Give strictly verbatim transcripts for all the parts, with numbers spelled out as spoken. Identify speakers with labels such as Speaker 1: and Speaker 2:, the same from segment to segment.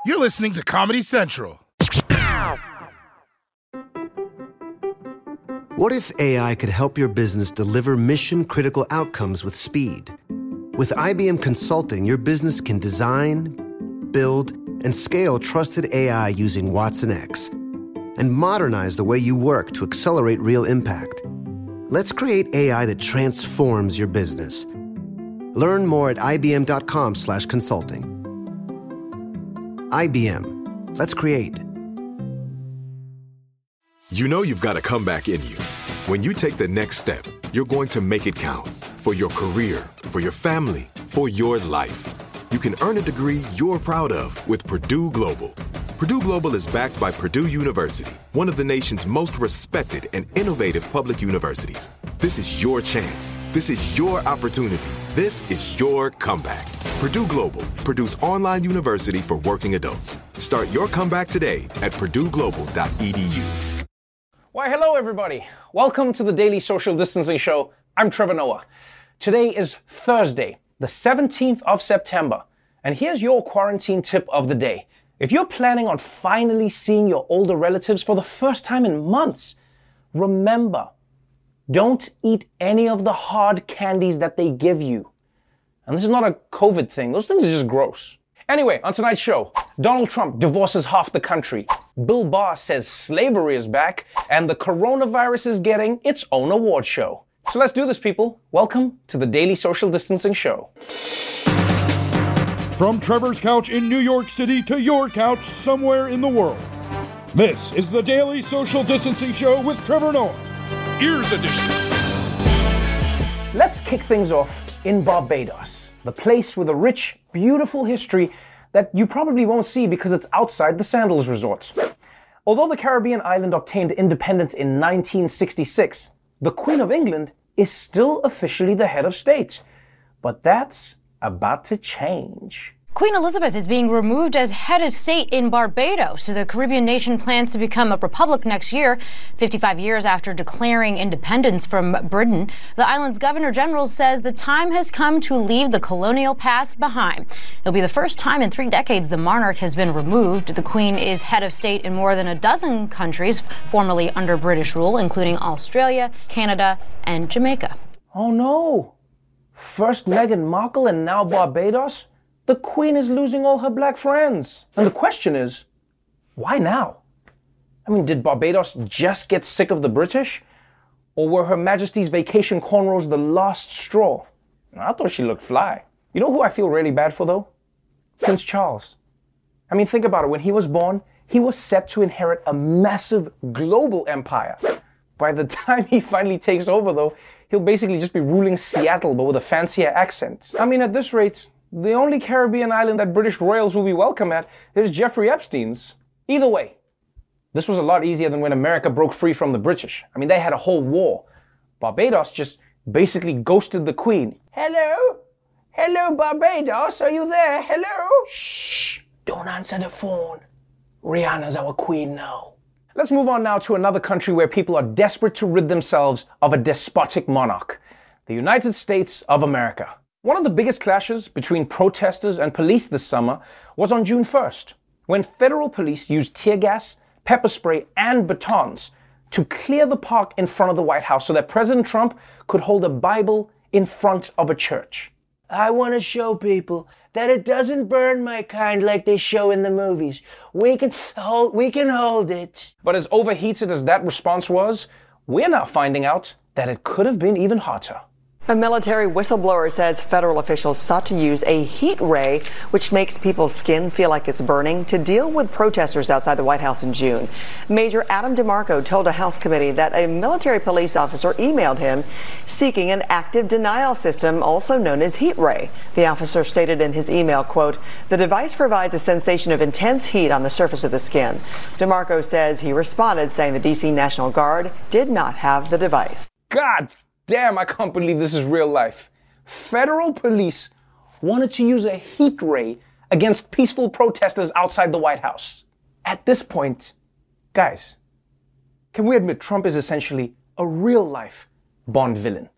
Speaker 1: You're listening to Comedy Central.
Speaker 2: What if A I could help your business deliver mission-critical outcomes with speed? With I B M Consulting, your business can design, build, and scale trusted A I using Watson X, and modernize the way you work to accelerate real impact. Let's create A I that transforms your business. Learn more at ibm.com slash consulting. I B M. Let's create.
Speaker 3: You know you've got a comeback in you. When you take the next step, you're going to make it count. For your career, for your family, for your life. You can earn a degree you're proud of with Purdue Global. Purdue Global is backed by Purdue University, one of the nation's most respected and innovative public universities. This is your chance. This is your opportunity. This is your comeback. Purdue Global, Purdue's online university for working adults. Start your comeback today at purdue global dot e d u.
Speaker 4: Why, hello everybody. Welcome to the Daily Social Distancing Show. I'm Trevor Noah. Today is Thursday, the seventeenth of September, and here's your quarantine tip of the day. If you're planning on finally seeing your older relatives for the first time in months, remember, don't eat any of the hard candies that they give you. And this is not a COVID thing. Those things are just gross. Anyway, on tonight's show, Donald Trump divorces half the country. Bill Barr says slavery is back, and the coronavirus is getting its own award show. So let's do this, people. Welcome to the Daily Social Distancing Show.
Speaker 5: From Trevor's couch in New York City to your couch somewhere in the world. This is the Daily Social Distancing Show with Trevor Noah. Ears Edition.
Speaker 4: Let's kick things off in Barbados, the place with a rich, beautiful history that you probably won't see because it's outside the Sandals Resort. Although the Caribbean island obtained independence in nineteen sixty-six, the Queen of England is still officially the head of state. But that's about to change.
Speaker 6: Queen Elizabeth is being removed as head of state in Barbados. The Caribbean nation plans to become a republic next year, fifty-five years after declaring independence from Britain. The island's governor general says the time has come to leave the colonial past behind. It'll be the first time in three decades the monarch has been removed. The Queen is head of state in more than a dozen countries formerly under British rule, including Australia, Canada, and Jamaica.
Speaker 4: Oh no! First Meghan Markle and now Barbados? The Queen is losing all her black friends. And the question is, why now? I mean, did Barbados just get sick of the British? Or were Her Majesty's vacation cornrows the last straw? I thought she looked fly. You know who I feel really bad for, though? Prince Charles. I mean, think about it. When he was born, he was set to inherit a massive global empire. By the time he finally takes over, though, he'll basically just be ruling Seattle, but with a fancier accent. I mean, at this rate, the only Caribbean island that British royals will be welcome at is Jeffrey Epstein's. Either way, this was a lot easier than when America broke free from the British. I mean, they had a whole war. Barbados just basically ghosted the Queen. Hello? Hello, Barbados? Are you there? Hello? Shh! Don't answer the phone. Rihanna's our queen now. Let's move on now to another country where people are desperate to rid themselves of a despotic monarch. The United States of America. One of the biggest clashes between protesters and police this summer was on June first, when federal police used tear gas, pepper spray, and batons to clear the park in front of the White House so that President Trump could hold a Bible in front of a church. I want to show people that it doesn't burn my kind like they show in the movies. We can hold, we can hold it. But as overheated as that response was, we're now finding out that it could have been even hotter.
Speaker 7: A military whistleblower says federal officials sought to use a heat ray, which makes people's skin feel like it's burning, to deal with protesters outside the White House in June. Major Adam DeMarco told a House committee that a military police officer emailed him seeking an active denial system, also known as heat ray. The officer stated in his email, quote, "The device provides a sensation of intense heat on the surface of the skin." DeMarco says he responded saying the D C National Guard did not have the device.
Speaker 4: God damn, I can't believe this is real life. Federal police wanted to use a heat ray against peaceful protesters outside the White House. At this point, guys, can we admit Trump is essentially a real-life Bond villain?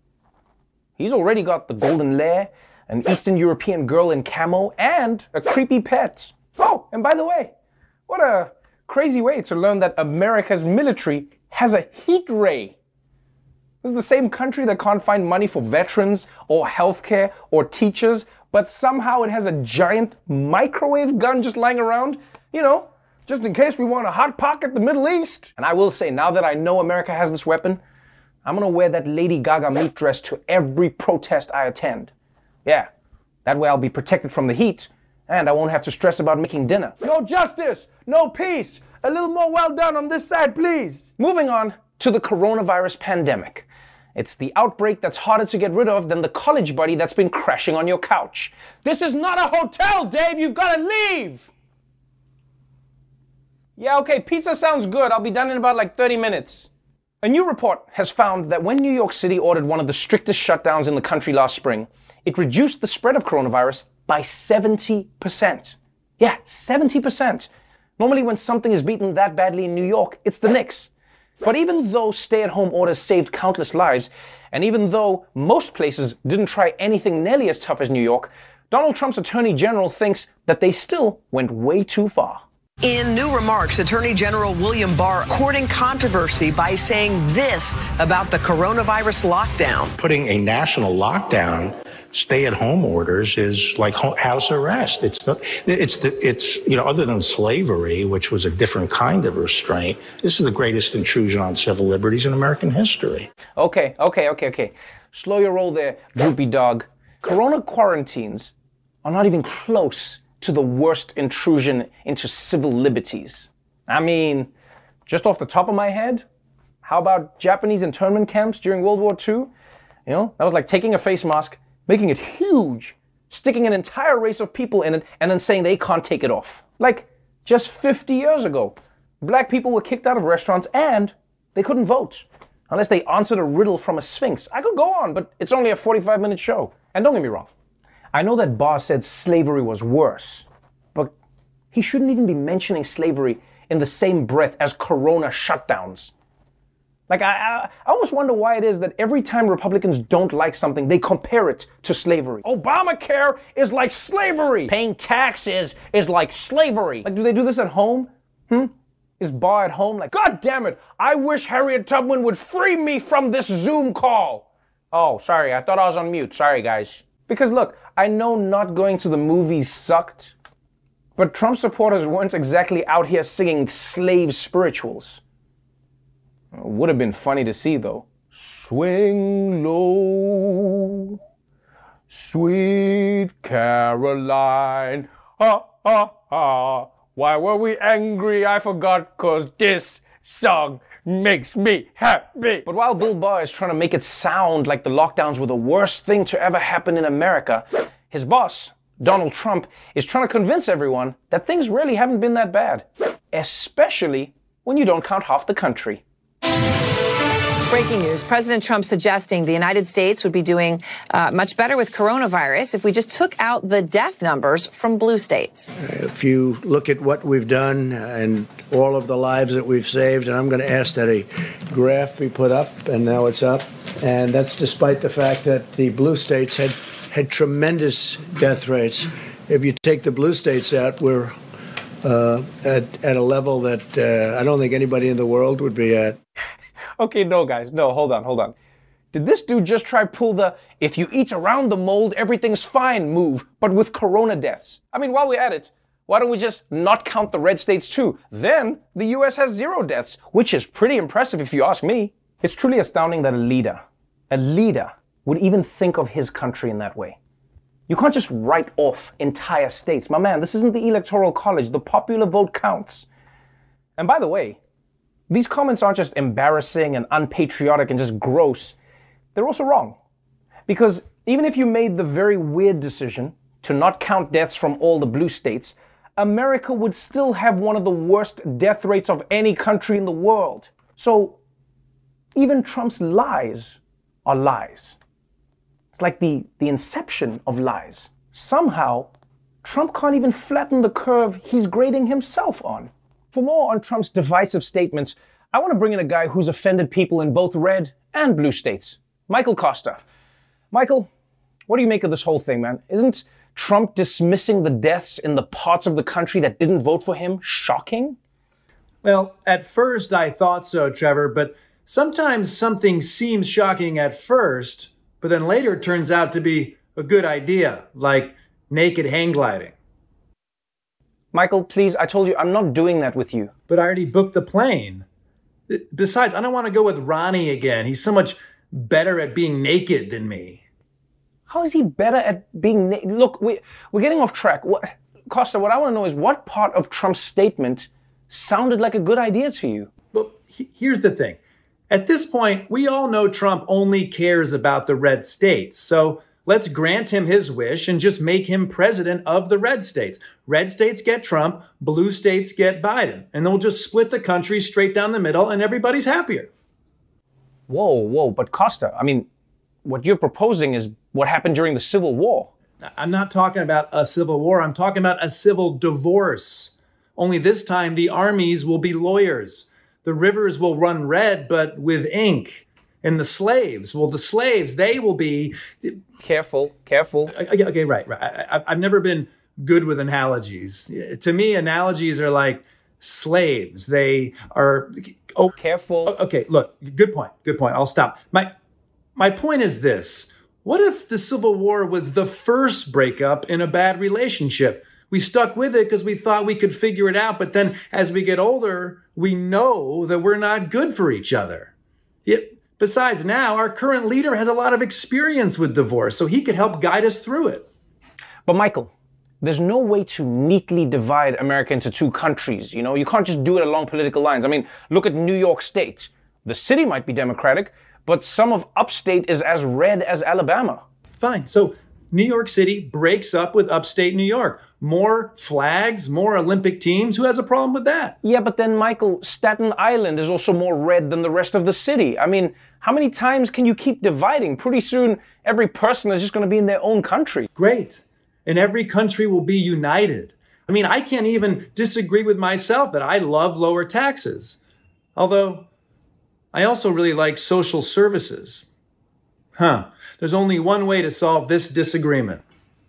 Speaker 4: He's already got the golden lair, an Eastern European girl in camo, and a creepy pet. Oh, and by the way, what a crazy way to learn that America's military has a heat ray. This is the same country that can't find money for veterans or healthcare or teachers, but somehow it has a giant microwave gun just lying around, you know, just in case we want to hot pocket the Middle East. And I will say, now that I know America has this weapon, I'm gonna wear that Lady Gaga meat dress to every protest I attend. Yeah, that way I'll be protected from the heat, and I won't have to stress about making dinner. No justice, no peace. A little more well done on this side, please. Moving on to the coronavirus pandemic. It's the outbreak that's harder to get rid of than the college buddy that's been crashing on your couch. This is not a hotel, Dave. You've got to leave. Yeah, okay, pizza sounds good. I'll be done in about like thirty minutes. A new report has found that when New York City ordered one of the strictest shutdowns in the country last spring, it reduced the spread of coronavirus by seventy percent. Yeah, seventy percent. Normally when something is beaten that badly in New York, it's the Knicks. But even though stay-at-home orders saved countless lives, and even though most places didn't try anything nearly as tough as New York, Donald Trump's Attorney General thinks that they still went way too far.
Speaker 8: In new remarks, Attorney General William Barr courting controversy by saying this about the coronavirus lockdown.
Speaker 9: Putting a national lockdown, stay-at-home orders is like house arrest. It's the, it's the, it's you know, other than slavery, which was a different kind of restraint, this is the greatest intrusion on civil liberties in American history.
Speaker 4: Okay, okay, okay, okay. Slow your roll there, droopy dog. Corona quarantines are not even close to the worst intrusion into civil liberties. I mean, just off the top of my head, how about Japanese internment camps during World War Two? You know, that was like taking a face mask, making it huge, sticking an entire race of people in it, and then saying they can't take it off. Like, just fifty years ago, black people were kicked out of restaurants and they couldn't vote unless they answered a riddle from a sphinx. I could go on, but it's only a forty-five minute show. And don't get me wrong, I know that Barr said slavery was worse, but he shouldn't even be mentioning slavery in the same breath as corona shutdowns. Like, I, I, I almost wonder why it is that every time Republicans don't like something, they compare it to slavery. Obamacare is like slavery. Paying taxes is like slavery. Like, do they do this at home? Hmm? Is Barr at home like, God damn it, I wish Harriet Tubman would free me from this Zoom call. Oh, sorry, I thought I was on mute. Sorry, guys. Because look, I know not going to the movies sucked, but Trump supporters weren't exactly out here singing slave spirituals. Would have been funny to see, though. Swing low, sweet Caroline. Ha, ha, ha. Why were we angry? I forgot, 'cause this song makes me happy. But while Bill Barr is trying to make it sound like the lockdowns were the worst thing to ever happen in America, his boss, Donald Trump, is trying to convince everyone that things really haven't been that bad. Especially when you don't count half the country.
Speaker 10: Breaking news. President Trump suggesting the United States would be doing uh, much better with coronavirus if we just took out the death numbers from blue states.
Speaker 11: If you look at what we've done and all of the lives that we've saved, and I'm going to ask that a graph be put up, and now it's up, and that's despite the fact that the blue states had, had tremendous death rates. If you take the blue states out, we're uh, at, at a level that uh, I don't think anybody in the world would be at.
Speaker 4: Okay, no, guys, no, hold on, hold on. Did this dude just try pull the if you eat around the mold, everything's fine move, but with corona deaths? I mean, while we're at it, why don't we just not count the red states too? Then the U S has zero deaths, which is pretty impressive if you ask me. It's truly astounding that a leader, a leader would even think of his country in that way. You can't just write off entire states. My man, this isn't the Electoral College. The popular vote counts. And by the way, these comments aren't just embarrassing and unpatriotic and just gross. They're also wrong. Because even if you made the very weird decision to not count deaths from all the blue states, America would still have one of the worst death rates of any country in the world. So even Trump's lies are lies. It's like the, the inception of lies. Somehow, Trump can't even flatten the curve he's grading himself on. For more on Trump's divisive statements, I want to bring in a guy who's offended people in both red and blue states. Michael Costa. Michael, what do you make of this whole thing, man? Isn't Trump dismissing the deaths in the parts of the country that didn't vote for him shocking?
Speaker 12: Well, at first I thought so, Trevor, but sometimes something seems shocking at first, but then later it turns out to be a good idea, like naked hang gliding.
Speaker 4: Michael, please, I told you, I'm not doing that with you.
Speaker 12: But I already booked the plane. Besides, I don't want to go with Ronnie again. He's so much better at being naked than me.
Speaker 4: How is he better at being naked? Look, we, we're getting off track. What, Costa, what I want to know is what part of Trump's statement sounded like a good idea to you?
Speaker 12: Well, he, here's the thing. At this point, we all know Trump only cares about the red states. So let's grant him his wish and just make him president of the red states. Red states get Trump, blue states get Biden. And then we'll just split the country straight down the middle and everybody's happier.
Speaker 4: Whoa, whoa, but Costa, I mean, what you're proposing is what happened during the Civil War.
Speaker 12: I'm not talking about a civil war. I'm talking about a civil divorce. Only this time the armies will be lawyers. The rivers will run red, but with ink. And the slaves, well, the slaves, they will be...
Speaker 4: Careful, careful.
Speaker 12: Okay, okay right, right. I, I've never been good with analogies. To me, analogies are like slaves. They are... Oh,
Speaker 4: careful.
Speaker 12: Okay, look, good point, good point. I'll stop. My, my point is this. What if the Civil War was the first breakup in a bad relationship? We stuck with it because we thought we could figure it out, but then as we get older, we know that we're not good for each other. It, besides, now our current leader has a lot of experience with divorce, so he could help guide us through it.
Speaker 4: But Michael, there's no way to neatly divide America into two countries. You know, you can't just do it along political lines. I mean, look at New York State. The city might be Democratic, but some of upstate is as red as Alabama.
Speaker 12: Fine. So New York City breaks up with upstate New York. More flags, more Olympic teams. Who has a problem with that?
Speaker 4: Yeah, but then, Michael, Staten Island is also more red than the rest of the city. I mean, how many times can you keep dividing? Pretty soon, every person is just going to be in their own country.
Speaker 12: Great. And every country will be united. I mean, I can't even disagree with myself that I love lower taxes. Although, I also really like social services. Huh. There's only one way to solve this disagreement.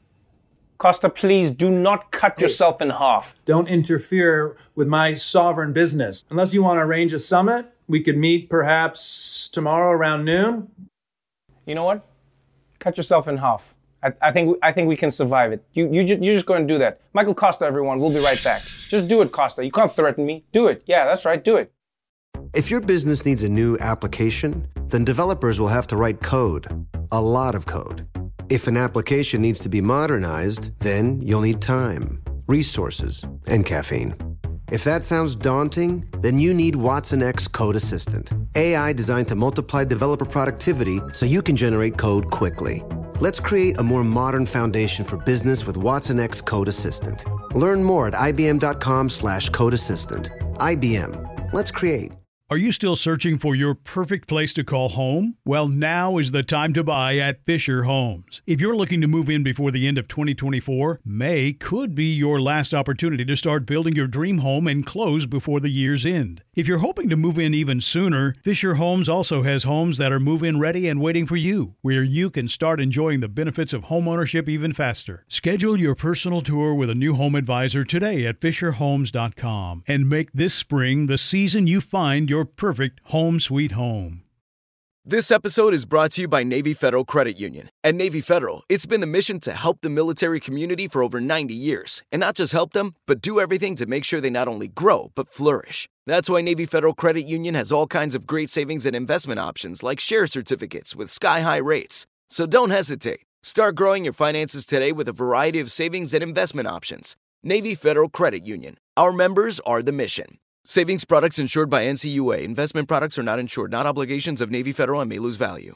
Speaker 4: Costa, please do not cut hey, yourself in half.
Speaker 12: Don't interfere with my sovereign business. Unless you want to arrange a summit, we could meet perhaps tomorrow around noon.
Speaker 4: You know what? Cut yourself in half. I, I think I think we can survive it. You you ju- you're just going to do that. Michael Costa, everyone. We'll be right back. Just do it, Costa. You can't threaten me. Do it. Yeah, that's right. Do it.
Speaker 2: If your business needs a new application, then developers will have to write code. A lot of code. If an application needs to be modernized, then you'll need time, resources, and caffeine. If that sounds daunting, then you need Watson X Code Assistant, A I designed to multiply developer productivity so you can generate code quickly. Let's create a more modern foundation for business with Watson X Code Assistant. Learn more at ibm.com slash code assistant. I B M. Let's create.
Speaker 5: Are you still searching for your perfect place to call home? Well, now is the time to buy at Fisher Homes. If you're looking to move in before the end of twenty twenty-four, May could be your last opportunity to start building your dream home and close before the year's end. If you're hoping to move in even sooner, Fisher Homes also has homes that are move-in ready and waiting for you, where you can start enjoying the benefits of homeownership even faster. Schedule your personal tour with a new home advisor today at fisher homes dot com and make this spring the season you find your perfect home sweet home.
Speaker 13: This episode is brought to you by Navy Federal Credit Union. At Navy Federal, it's been the mission to help the military community for over ninety years. And not just help them, but do everything to make sure they not only grow, but flourish. That's why Navy Federal Credit Union has all kinds of great savings and investment options like share certificates with sky-high rates. So don't hesitate. Start growing your finances today with a variety of savings and investment options. Navy Federal Credit Union. Our members are the mission. Savings products insured by N C U A. Investment products are not insured, not obligations of Navy Federal and may lose value.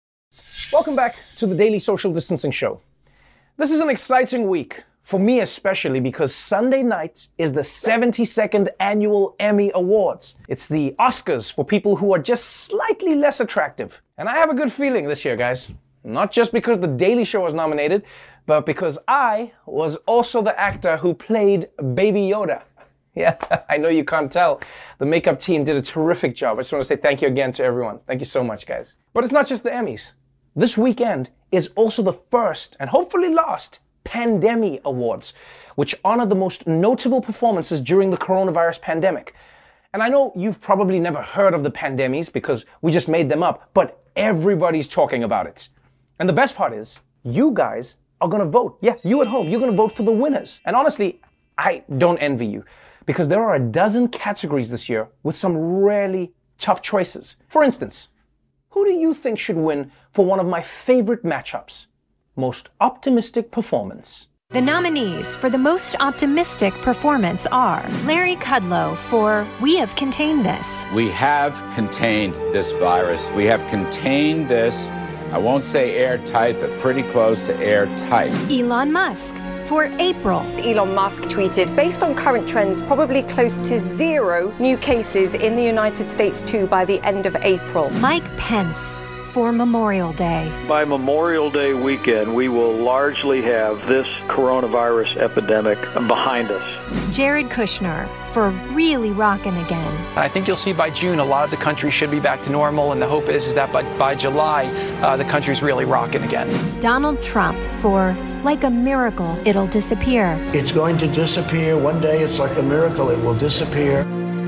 Speaker 4: Welcome back to the Daily Social Distancing Show. This is an exciting week, for me especially, because Sunday night is the seventy-second Annual Emmy Awards. It's the Oscars for people who are just slightly less attractive. And I have a good feeling this year, guys. Not just because The Daily Show was nominated, but because I was also the actor who played Baby Yoda. Yeah, I know you can't tell. The makeup team did a terrific job. I just want to say thank you again to everyone. Thank you so much, guys. But it's not just the Emmys. This weekend is also the first, and hopefully last, Pandemi Awards, which honor the most notable performances during the coronavirus pandemic. And I know you've probably never heard of the Pandemis because we just made them up, but everybody's talking about it. And the best part is, you guys are gonna vote. Yeah, you at home, you're gonna vote for the winners. And honestly, I don't envy you because there are a dozen categories this year with some really tough choices. For instance, who do you think should win for one of my favorite matchups? Most optimistic performance.
Speaker 14: The nominees for the most optimistic performance are Larry Kudlow for We Have Contained This.
Speaker 15: We have contained this virus. We have contained this, I won't say airtight, but pretty close to airtight.
Speaker 14: Elon Musk for April.
Speaker 16: Elon Musk tweeted, based on current trends, probably close to zero new cases in the United States too by the end of April.
Speaker 14: Mike Pence for Memorial Day.
Speaker 17: By Memorial Day weekend, we will largely have this coronavirus epidemic behind us.
Speaker 14: Jared Kushner for Really Rockin' Again.
Speaker 18: I think you'll see by June a lot of the country should be back to normal, and the hope is, is that by, by July, uh, the country's really rocking again.
Speaker 14: Donald Trump for Like a Miracle, It'll Disappear.
Speaker 11: It's going to disappear. One day it's like a miracle. It will disappear.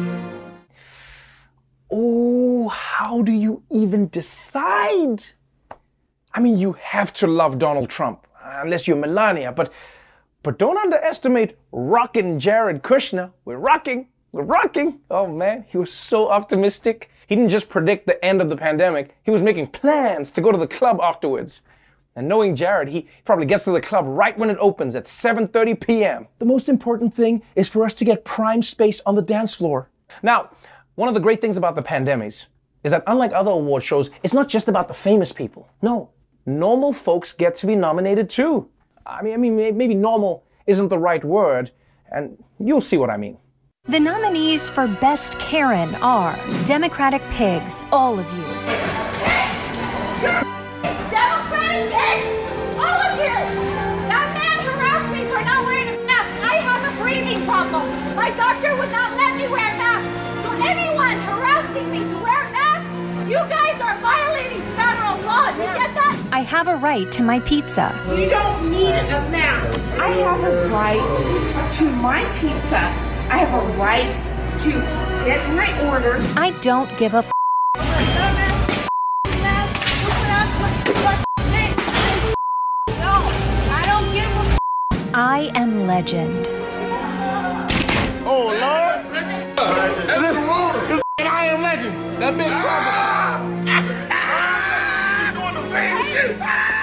Speaker 4: Oh, how do you even decide? I mean, you have to love Donald Trump, unless you're Melania, but but don't underestimate rockin' Jared Kushner. We're rocking, we're rocking. Oh man, he was so optimistic. He didn't just predict the end of the pandemic, he was making plans to go to the club afterwards. And knowing Jared, he probably gets to the club right when it opens at seven thirty p.m. The most important thing is for us to get prime space on the dance floor. Now, one of the great things about the Pandemis is that unlike other award shows, it's not just about the famous people. No, normal folks get to be nominated too. I mean, I mean, maybe normal isn't the right word, and you'll see what I mean.
Speaker 14: The nominees for Best Karen are Democratic Pigs, all of you.
Speaker 19: Democratic pigs! All of you! That man harassed me for not wearing a mask. I have a breathing problem. My doctor would not let me wear a mask. So anyone harassing me to wear a mask, you guys are violating federal law. Do you get that?
Speaker 14: I have a right to my pizza.
Speaker 19: You don't need a mask. I have a right to my pizza. I have a right to get my order.
Speaker 14: I don't give a f- I am legend.
Speaker 19: Oh, Lord. That's Corona. And I am legend. That bitch talking. She's doing the same shit.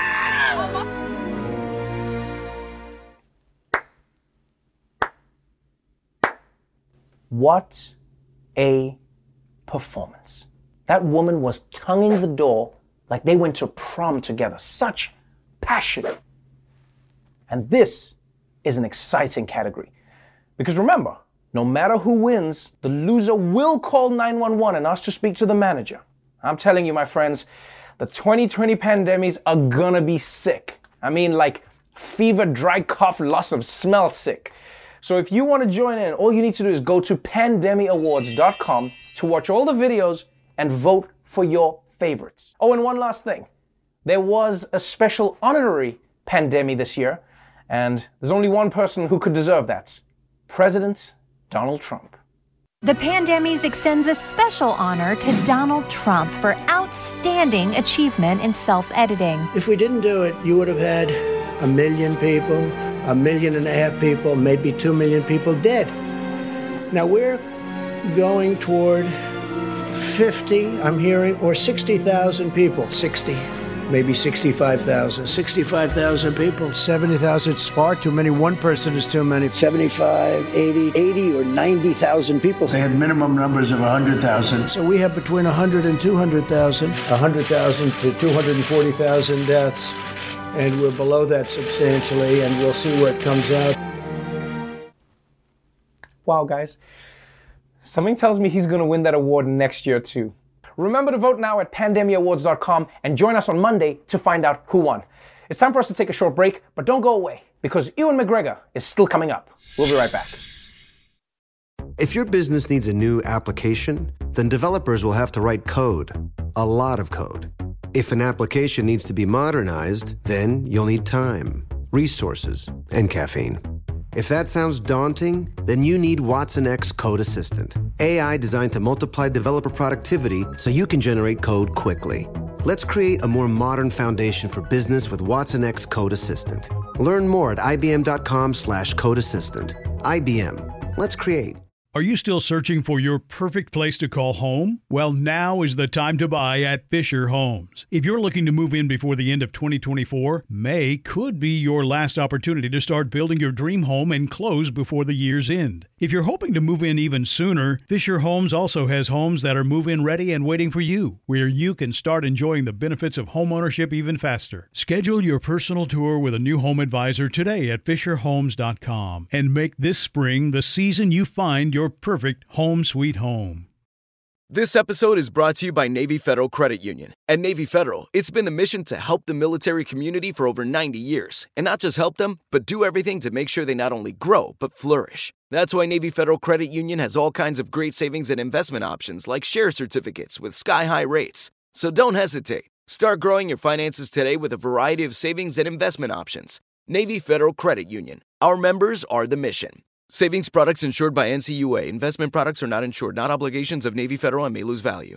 Speaker 4: What a performance. That woman was tonguing the door like they went to prom together. Such passion. And this is an exciting category. Because remember, no matter who wins, the loser will call nine one one and ask to speak to the manager. I'm telling you, my friends, the twenty twenty Pandemis are gonna be sick. I mean, like fever, dry cough, loss of smell sick. So if you want to join in, all you need to do is go to pandemi awards dot com to watch all the videos and vote for your favorites. Oh, and one last thing. There was a special honorary Pandemi this year, and there's only one person who could deserve that. President Donald Trump.
Speaker 14: The Pandemis extends a special honor to Donald Trump for outstanding achievement in self-editing.
Speaker 11: If we didn't do it, you would have had a million people, a million and a half people, maybe two million people dead. Now we're going toward fifty, I'm hearing, or sixty thousand people. sixty. Maybe sixty-five thousand. sixty-five thousand people.
Speaker 20: seventy thousand, it's far too many. One person is too many.
Speaker 11: seventy-five, eighty, eighty or ninety thousand people.
Speaker 20: They had minimum numbers of one hundred thousand.
Speaker 11: So we have between one hundred and two hundred thousand. one hundred thousand to two hundred forty thousand deaths. And we're below that substantially, and we'll see where it comes out.
Speaker 4: Wow, guys. Something tells me he's going to win that award next year, too. Remember to vote now at pandemi awards dot com and join us on Monday to find out who won. It's time for us to take a short break, but don't go away because Ewan McGregor is still coming up. We'll be right back.
Speaker 2: If your business needs a new application, then developers will have to write code, a lot of code. If an application needs to be modernized, then you'll need time. resources, and caffeine. If that sounds daunting, then you need Watson X Code Assistant, A I designed to multiply developer productivity so you can generate code quickly. Let's create a more modern foundation for business with Watson X Code Assistant. Learn more at ibm.com slash code assistant. I B M. Let's create.
Speaker 5: Are you still searching for your perfect place to call home? Well, now is the time to buy at Fisher Homes. If you're looking to move in before the end of twenty twenty-four, May could be your last opportunity to start building your dream home and close before the year's end. If you're hoping to move in even sooner, Fisher Homes also has homes that are move-in ready and waiting for you, where you can start enjoying the benefits of homeownership even faster. Schedule your personal tour with a new home advisor today at fisher homes dot com and make this spring the season you find your Your perfect home sweet home.
Speaker 13: This episode is brought to you by Navy Federal Credit Union. At Navy Federal, it's been the mission to help the military community for over ninety years. And not just help them, but do everything to make sure they not only grow, but flourish. That's why Navy Federal Credit Union has all kinds of great savings and investment options like share certificates with sky-high rates. So don't hesitate. Start growing your finances today with a variety of savings and investment options. Navy Federal Credit Union. Our members are the mission. Savings products insured by N C U A. Investment products are not insured, not obligations of Navy Federal and may lose value.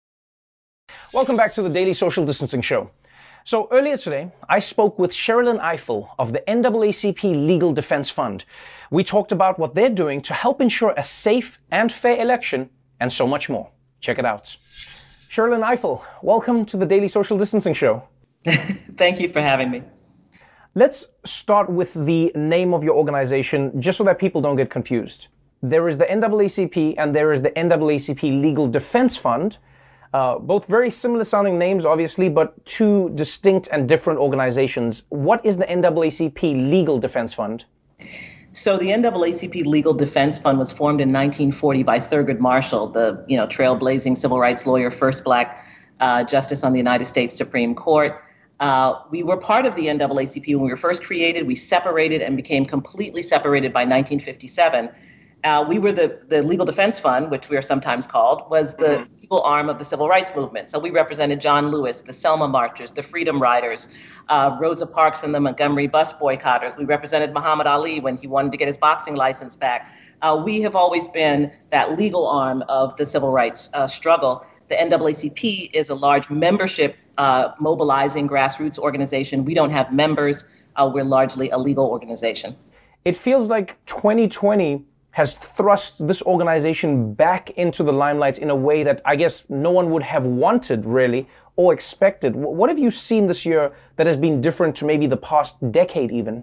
Speaker 4: Welcome back to the Daily Social Distancing Show. So earlier today, I spoke with Sherrilyn Ifill of the N double A C P Legal Defense Fund. We talked about what they're doing to help ensure a safe and fair election and so much more. Check it out. Sherrilyn Ifill, welcome to the Daily Social Distancing Show.
Speaker 21: Thank you for having me.
Speaker 4: Let's start with the name of your organization, just so that people don't get confused. There is the N double A C P and there is the N double A C P Legal Defense Fund. Uh, both very similar sounding names, obviously, but two distinct and different organizations. What is the N double A C P Legal Defense Fund?
Speaker 21: So the N double A C P Legal Defense Fund was formed in nineteen forty by Thurgood Marshall, the you know trailblazing civil rights lawyer, first black uh, justice on the United States Supreme Court. Uh, we were part of the N double A C P when we were first created. We separated and became completely separated by nineteen fifty-seven. Uh, we were the, the Legal Defense Fund, which we are sometimes called, was the mm-hmm. legal arm of the civil rights movement. So we represented John Lewis, the Selma Marchers, the Freedom Riders, uh, Rosa Parks and the Montgomery bus boycotters. We represented Muhammad Ali when he wanted to get his boxing license back. Uh, we have always been that legal arm of the civil rights uh, struggle. The N double A C P is a large membership uh, mobilizing grassroots organization. We don't have members. Uh, we're largely a legal organization.
Speaker 4: It feels like twenty twenty has thrust this organization back into the limelight in a way that I guess no one would have wanted, really, or expected. What have you seen this year that has been different to maybe the past decade even?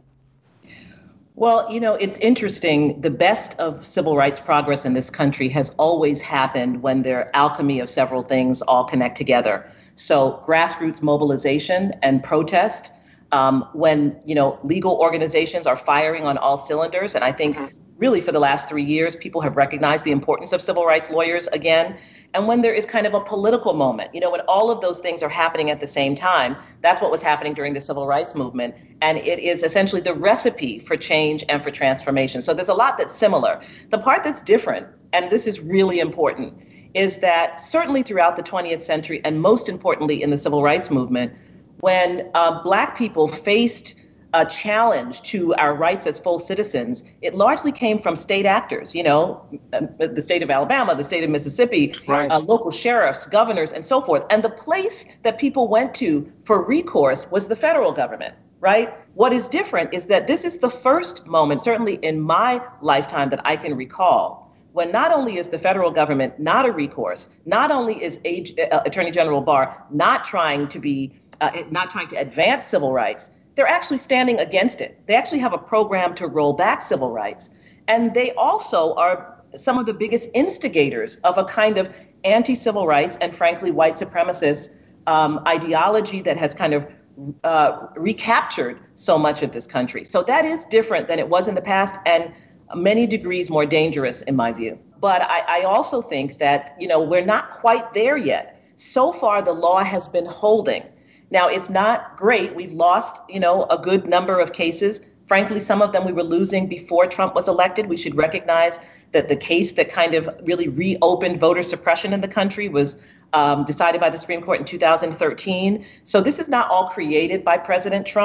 Speaker 21: Well, you know, it's interesting. The best of civil rights progress in this country has always happened when their alchemy of several things all connect together. So grassroots mobilization and protest, um, when, you know, legal organizations are firing on all cylinders. And I think really for the last three years, people have recognized the importance of civil rights lawyers again. And when there is kind of a political moment, you know, when all of those things are happening at the same time, that's what was happening during the civil rights movement. And it is essentially the recipe for change and for transformation. So there's a lot that's similar. The part that's different, and this is really important, is that certainly throughout the twentieth century, and most importantly in the civil rights movement, when uh, Black people faced a challenge to our rights as full citizens, it largely came from state actors, you know, the state of Alabama, the state of Mississippi, right. uh, local sheriffs, governors, and so forth. And the place that people went to for recourse was the federal government, right? What is different is that this is the first moment, certainly in my lifetime, that I can recall, when not only is the federal government not a recourse, not only is Age, uh, Attorney General Barr not trying to be, uh, not trying to advance civil rights, they're actually standing against it. They actually have a program to roll back civil rights. And they also are some of the biggest instigators of a kind of anti-civil rights and, frankly, white supremacist um, ideology that has kind of uh, recaptured so much of this country. So that is different than it was in the past and many degrees more dangerous, in my view. But I, I also think that, you know, we're not quite there yet. So far, the law has been holding. Now, it's not great. We've lost, you know, a good number of cases. Frankly, some of them we were losing before Trump was elected. We should recognize that the case that kind of really reopened voter suppression in the country was um, decided by the Supreme Court in two thousand thirteen. So this is not all created by President Trump.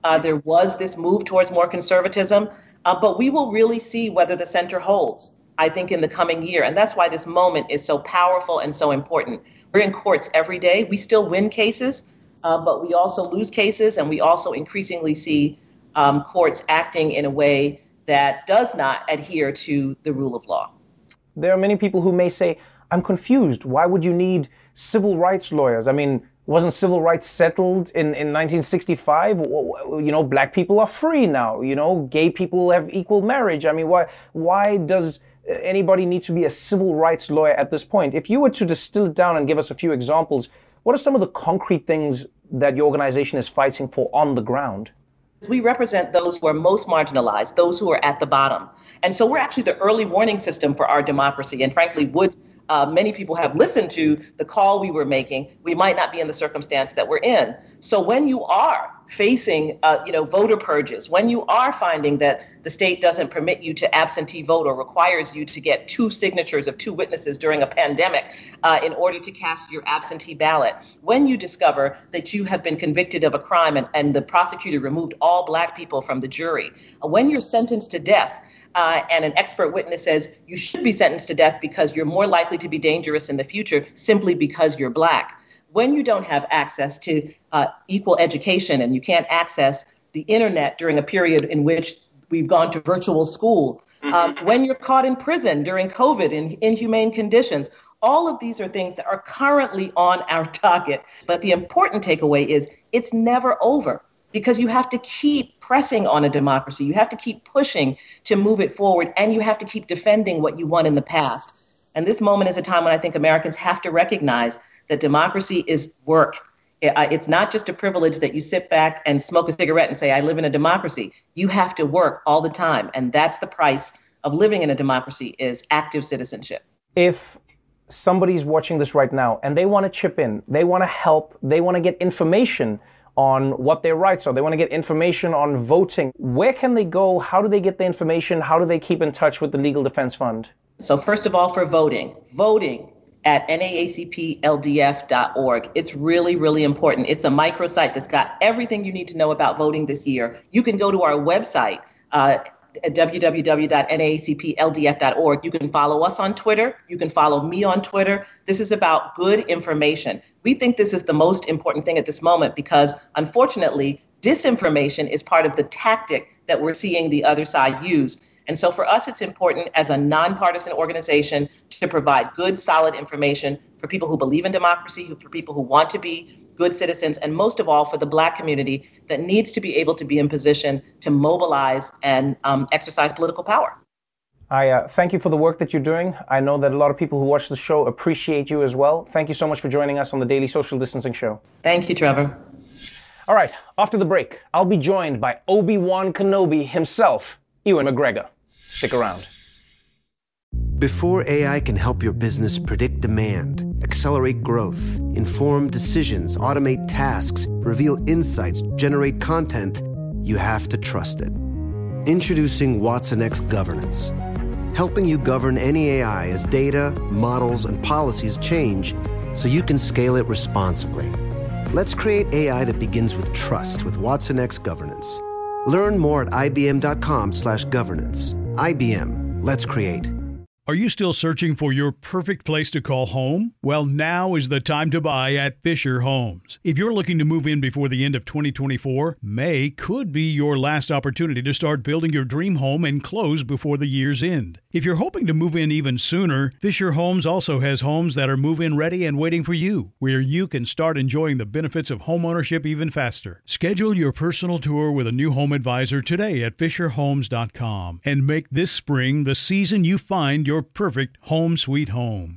Speaker 21: Uh, there was this move towards more conservatism, uh, but we will really see whether the center holds, I think, in the coming year. And that's why this moment is so powerful and so important. We're in courts every day. We still win cases, uh, but we also lose cases, and we also increasingly see um, courts acting in a way that does not adhere to the rule of law.
Speaker 4: There are many people who may say, I'm confused. Why would you need civil rights lawyers? I mean, wasn't civil rights settled in, in nineteen sixty-five? You know, black people are free now. You know, gay people have equal marriage. I mean, why why does anybody need to be a civil rights lawyer at this point? If you were to distill it down and give us a few examples, what are some of the concrete things that your organization is fighting for on the ground?
Speaker 21: We represent those who are most marginalized, those who are at the bottom. And so we're actually the early warning system for our democracy. And frankly, would uh, many people have listened to the call we were making, we might not be in the circumstance that we're in. So when you are facing, uh, you know, voter purges, when you are finding that the state doesn't permit you to absentee vote or requires you to get two signatures of two witnesses during a pandemic uh, in order to cast your absentee ballot, when you discover that you have been convicted of a crime and, and the prosecutor removed all black people from the jury, uh, when you're sentenced to death, Uh, and an expert witness says you should be sentenced to death because you're more likely to be dangerous in the future simply because you're black. When you don't have access to uh, equal education and you can't access the internet during a period in which we've gone to virtual school, um, when you're caught in prison during COVID in inhumane conditions, all of these are things that are currently on our docket. But the important takeaway is it's never over, because you have to keep pressing on a democracy. You have to keep pushing to move it forward, and you have to keep defending what you won in the past. And this moment is a time when I think Americans have to recognize that democracy is work. It's not just a privilege that you sit back and smoke a cigarette and say, I live in a democracy. You have to work all the time. And that's the price of living in a democracy, is active citizenship.
Speaker 4: If somebody's watching this right now and they want to chip in, they want to help, they want to get information on what their rights are, they want to get information on voting, where can they go? How do they get the information? How do they keep in touch with the Legal Defense Fund?
Speaker 21: So first of all, for voting, voting at N double A C P L D F dot org. It's really, really important. It's a microsite that's got everything you need to know about voting this year. You can go to our website, uh, at w w w dot N double A C P L D F dot org. You can follow us on Twitter. You can follow me on Twitter. This is about good information. We think this is the most important thing at this moment because, unfortunately, disinformation is part of the tactic that we're seeing the other side use. And so for us, it's important as a nonpartisan organization to provide good, solid information for people who believe in democracy, for people who want to be good citizens, and most of all for the Black community that needs to be able to be in position to mobilize and um, exercise political power.
Speaker 4: I uh, thank you for the work that you're doing. I know that a lot of people who watch the show appreciate you as well. Thank you so much for joining us on the Daily Social Distancing Show.
Speaker 21: Thank you, Trevor.
Speaker 4: All right, after the break, I'll be joined by Obi-Wan Kenobi himself, Ewan McGregor. Stick around.
Speaker 2: Before A I can help your business predict demand, accelerate growth, inform decisions, automate tasks, reveal insights, generate content, you have to trust it. Introducing Watson X Governance, helping you govern any A I as data, models, and policies change so you can scale it responsibly. Let's create A I that begins with trust with Watson X Governance. Learn more at I B M dot com slash governance. I B M, let's create.
Speaker 5: Are you still searching for your perfect place to call home? Well, now is the time to buy at Fisher Homes. If you're looking to move in before the end of twenty twenty-four, May could be your last opportunity to start building your dream home and close before the year's end. If you're hoping to move in even sooner, Fisher Homes also has homes that are move-in ready and waiting for you, where you can start enjoying the benefits of homeownership even faster. Schedule your personal tour with a new home advisor today at fisher homes dot com and make this spring the season you find your your perfect home sweet home.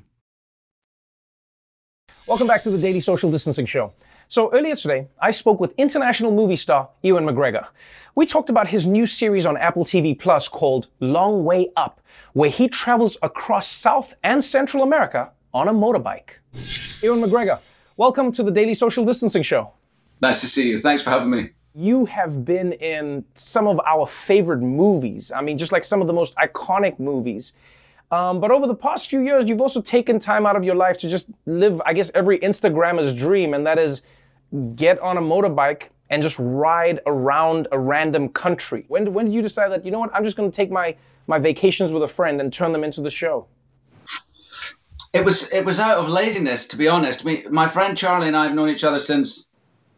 Speaker 4: Welcome back to the Daily Social Distancing Show. So earlier today, I spoke with international movie star Ewan McGregor. We talked about his new series on Apple T V Plus called Long Way Up, where he travels across South and Central America on a motorbike. Ewan McGregor, welcome to the Daily Social Distancing Show.
Speaker 1: Nice to see you. Thanks for having me.
Speaker 4: You have been in some of our favorite movies. I mean, just like some of the most iconic movies. Um, but over the past few years, you've also taken time out of your life to just live, I guess, every Instagrammer's dream, and that is get on a motorbike and just ride around a random country? When, when did you decide that, you know what, I'm just going to take my, my vacations with a friend and turn them into the show?
Speaker 1: It was it was out of laziness, to be honest. We, my friend Charlie and I have known each other since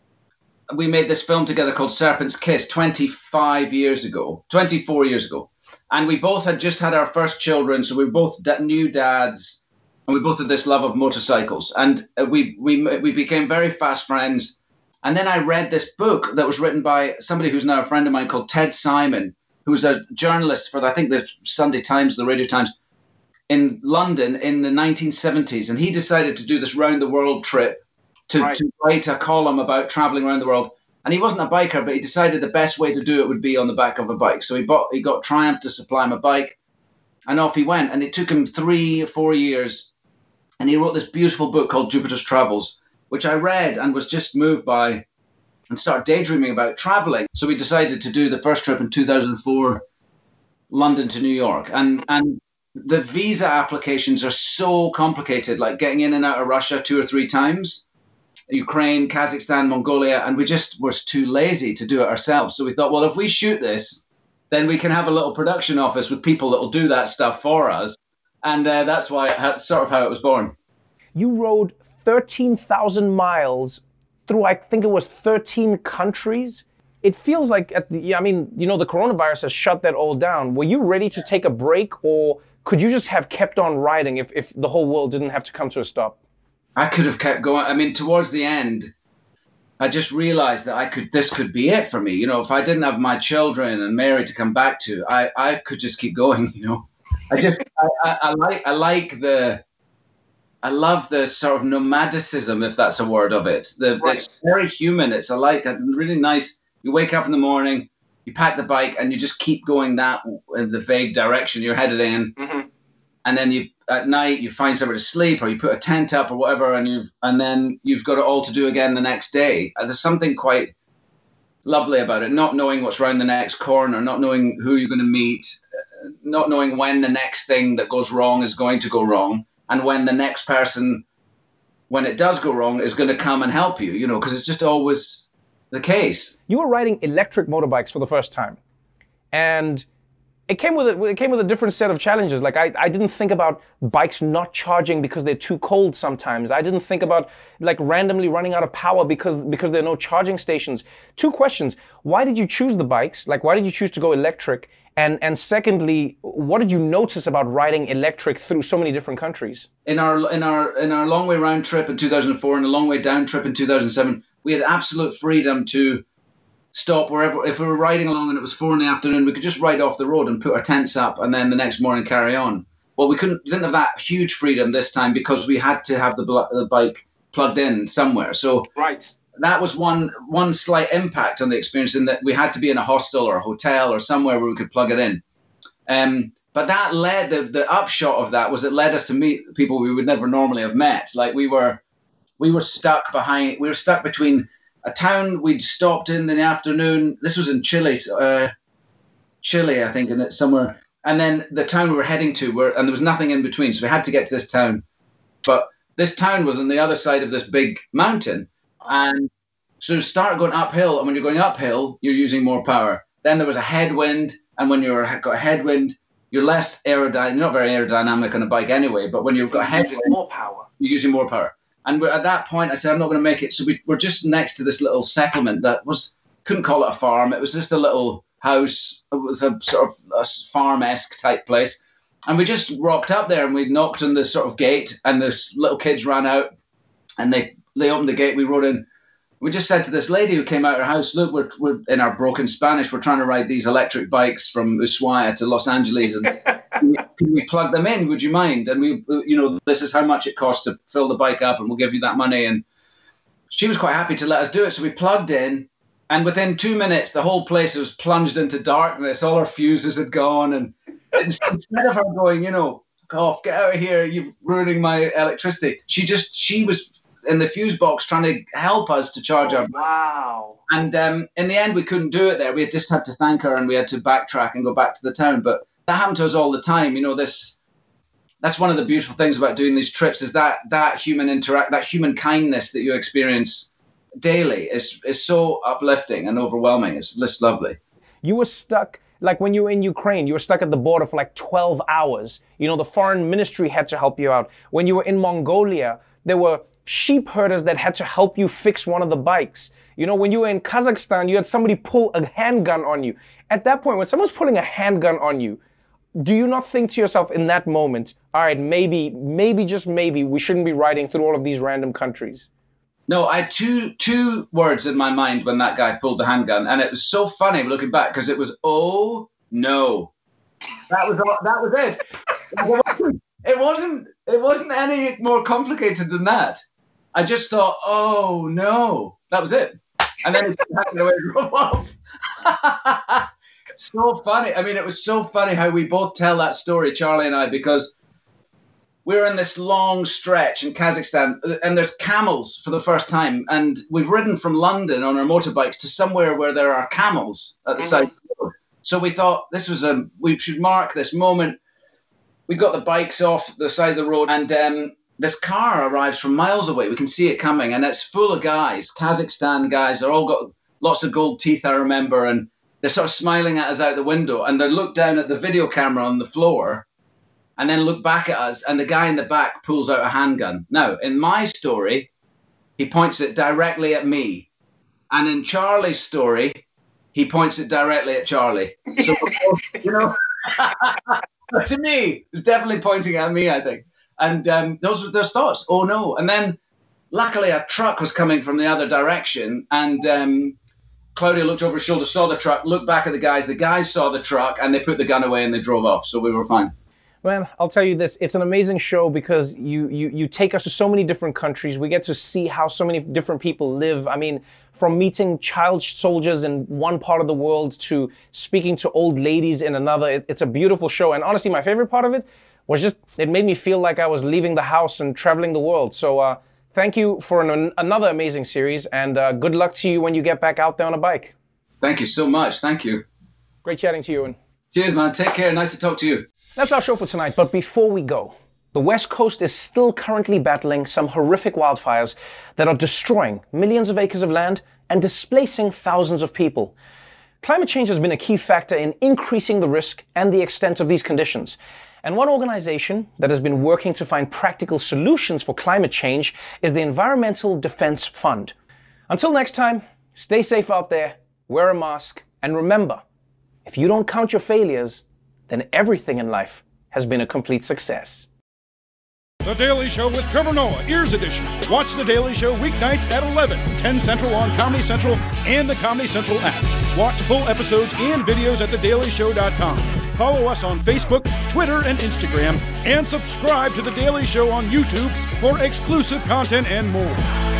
Speaker 1: we made this film together called Serpent's Kiss twenty-five years ago, twenty-four years ago. And we both had just had our first children, so we were both da- new dads, and we both had this love of motorcycles. And we, we, we became very fast friends. And then I read this book that was written by somebody who's now a friend of mine called Ted Simon, who was a journalist for, I think, the Sunday Times, the Radio Times, in London in the nineteen seventies. And he decided to do this round the world trip to, right. to write a column about traveling around the world. And he wasn't a biker, but he decided the best way to do it would be on the back of a bike. So he bought, he got Triumph to supply him a bike, and off he went. And it took him three or four years. And he wrote this beautiful book called Jupiter's Travels, which I read and was just moved by and started daydreaming about traveling. So we decided to do the first trip in two thousand four, London to New York. And, and the visa applications are so complicated, like getting in and out of Russia two or three times, Ukraine, Kazakhstan, Mongolia, and we just were too lazy to do it ourselves. So we thought, well, if we shoot this, then we can have a little production office with people that will do that stuff for us. And uh, that's why it had, sort of how it was born.
Speaker 4: You rode thirteen thousand miles through, I think it was thirteen countries. It feels like, at the, I mean, you know, the coronavirus has shut that all down. Were you ready to take a break, or could you just have kept on riding if, if the whole world didn't have to come to a stop?
Speaker 1: I could have kept going. I mean, towards the end, I just realized that I could, this could be it for me. You know, if I didn't have my children and Mary to come back to, I, I could just keep going, you know. I just, I, I, I like, I like the, I love the sort of nomadicism, if that's a word of it. The, right. It's very human. It's a, like a really nice, you wake up in the morning, you pack the bike, and you just keep going that, in the vague direction you're headed in. Mm-hmm. And then you, at night, you find somewhere to sleep, or you put a tent up or whatever, and you and then you've got it all to do again the next day. And there's something quite lovely about it, not knowing what's around the next corner, not knowing who you're going to meet, not knowing when the next thing that goes wrong is going to go wrong, and when the next person, when it does go wrong, is going to come and help you, you know, because it's just always the case.
Speaker 4: You were riding electric motorbikes for the first time, and It came with a, it came with a different set of challenges. Like I, I didn't think about bikes not charging because they're too cold sometimes. I didn't think about like randomly running out of power because because there are no charging stations. Two questions. Why did you choose the bikes? Like why did you choose to go electric? And and secondly, what did you notice about riding electric through so many different countries?
Speaker 1: In our in our in our long way round trip in two thousand four and a long way down trip in two thousand seven, we had absolute freedom to stop wherever. If we were riding along and it was four in the afternoon, we could just ride off the road and put our tents up, and then the next morning carry on. Well, we couldn't didn't have that huge freedom this time because we had to have the, the bike plugged in somewhere. So
Speaker 4: right.
Speaker 1: That was one one slight impact on the experience, in that we had to be in a hostel or a hotel or somewhere where we could plug it in. Um, but that led the the upshot of that was it led us to meet people we would never normally have met. Like we were we were stuck behind we were stuck between a town we'd stopped in in the afternoon. This was in Chile, uh, Chile, I think, in it somewhere. And then the town we were heading to, were, and there was nothing in between, so we had to get to this town. But this town was on the other side of this big mountain, and so start going uphill. And when you're going uphill, you're using more power. Then there was a headwind, and when you've got a headwind, you're less aerodynamic. You're not very aerodynamic on a bike anyway. But when you've got a headwind,
Speaker 4: more power.
Speaker 1: You're using more power. And we're, at that point, I said, I'm not going to make it. So we, we're just next to this little settlement that was, couldn't call it a farm. It was just a little house. It was a sort of a farm-esque type place. And we just rocked up there and we knocked on this sort of gate, and this little kids ran out and they, they opened the gate. We rode in. We just said to this lady who came out of her house, look, we're, we're in our broken Spanish. We're trying to ride these electric bikes from Ushuaia to Los Angeles. And can, we, can we plug them in? Would you mind? And we, you know, this is how much it costs to fill the bike up, and we'll give you that money. And she was quite happy to let us do it. So we plugged in, and within two minutes, the whole place was plunged into darkness. All our fuses had gone. And instead of her going, you know, off, get out of here, you're ruining my electricity, she just, she was in the fuse box trying to help us to charge
Speaker 4: oh,
Speaker 1: our
Speaker 4: wow.
Speaker 1: And um, in the end, we couldn't do it there. We had just had to thank her, and we had to backtrack and go back to the town. But that happened to us all the time. You know, this, that's one of the beautiful things about doing these trips, is that that human interact, that human kindness that you experience daily is is so uplifting and overwhelming. It's just lovely.
Speaker 4: You were stuck, like when you were in Ukraine, you were stuck at the border for like twelve hours. You know, the foreign ministry had to help you out. When you were in Mongolia, there were sheep herders that had to help you fix one of the bikes. You know, when you were in Kazakhstan, you had somebody pull a handgun on you. At that point, when someone's pulling a handgun on you, do you not think to yourself in that moment, all right, maybe, maybe, just maybe, we shouldn't be riding through all of these random countries?
Speaker 1: No, I had two two words in my mind when that guy pulled the handgun, and it was so funny looking back because it was, oh no, that was all, that was it. It wasn't, it wasn't it wasn't any more complicated than that. I just thought, oh no, that was it, and then it happened away and drove off. So funny. I mean, it was so funny how we both tell that story, Charlie and I, because we're in this long stretch in Kazakhstan, and there's camels for the first time. And we've ridden from London on our motorbikes to somewhere where there are camels at the mm-hmm. side of the road. So we thought this was a, we should mark this moment. We got the bikes off the side of the road, and um, this car arrives from miles away. We can see it coming, and it's full of guys, Kazakhstan guys. They're all got lots of gold teeth, I remember, and they're sort of smiling at us out the window, and they look down at the video camera on the floor, and then look back at us, and the guy in the back pulls out a handgun. Now, in my story, he points it directly at me. And in Charlie's story, he points it directly at Charlie. So, you know, to me, it's definitely pointing at me, I think. And um, those were those thoughts, oh no. And then, luckily, a truck was coming from the other direction, and um, Claudia looked over her shoulder, saw the truck, looked back at the guys. The guys saw the truck, and they put the gun away, and they drove off, so we were fine.
Speaker 4: Man, I'll tell you this, it's an amazing show because you, you you take us to so many different countries. We get to see how so many different people live. I mean, from meeting child soldiers in one part of the world to speaking to old ladies in another. It, it's a beautiful show. And honestly, my favorite part of it was just, it made me feel like I was leaving the house and traveling the world. So uh, thank you for an, another amazing series, and uh, good luck to you when you get back out there on a bike.
Speaker 1: Thank you so much. Thank you.
Speaker 4: Great chatting to you, Ewan.
Speaker 1: Cheers, man. Take care. Nice to talk to you.
Speaker 4: That's our show for tonight, but before we go, the West Coast is still currently battling some horrific wildfires that are destroying millions of acres of land and displacing thousands of people. Climate change has been a key factor in increasing the risk and the extent of these conditions. And one organization that has been working to find practical solutions for climate change is the Environmental Defense Fund. Until next time, stay safe out there, wear a mask, and remember, if you don't count your failures, then everything in life has been a complete success.
Speaker 3: The Daily Show with Trevor Noah, Ears Edition. Watch The Daily Show weeknights at eleven, ten Central on Comedy Central and the Comedy Central app. Watch full episodes and videos at the daily show dot com. Follow us on Facebook, Twitter, and Instagram, and subscribe to The Daily Show on YouTube for exclusive content and more.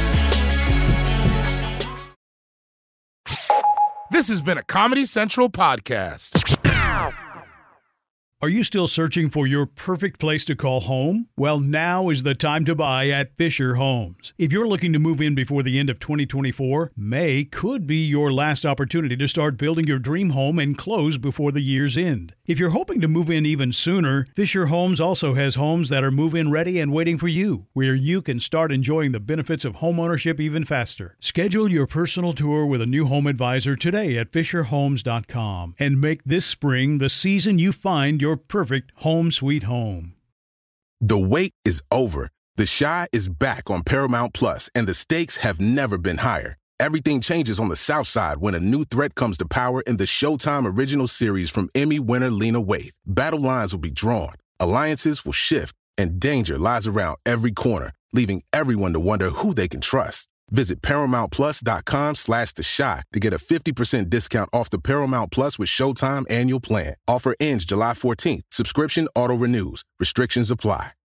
Speaker 22: This has been a Comedy Central podcast.
Speaker 5: Are you still searching for your perfect place to call home? Well, now is the time to buy at Fisher Homes. If you're looking to move in before the end of twenty twenty-four, May could be your last opportunity to start building your dream home and close before the year's end. If you're hoping to move in even sooner, Fisher Homes also has homes that are move-in ready and waiting for you, where you can start enjoying the benefits of homeownership even faster. Schedule your personal tour with a new home advisor today at fisher homes dot com and make this spring the season you find your Your perfect home sweet home.
Speaker 22: The wait is over. The Chi is back on Paramount Plus, and the stakes have never been higher. Everything changes on the South Side when a new threat comes to power in the Showtime original series from Emmy winner Lena Waithe. Battle lines will be drawn, alliances will shift, and danger lies around every corner, leaving everyone to wonder who they can trust. Visit paramount plus dot com slash the Chi to get a fifty percent discount off the Paramount Plus with Showtime annual plan. Offer ends July fourteenth. Subscription auto-renews. Restrictions apply.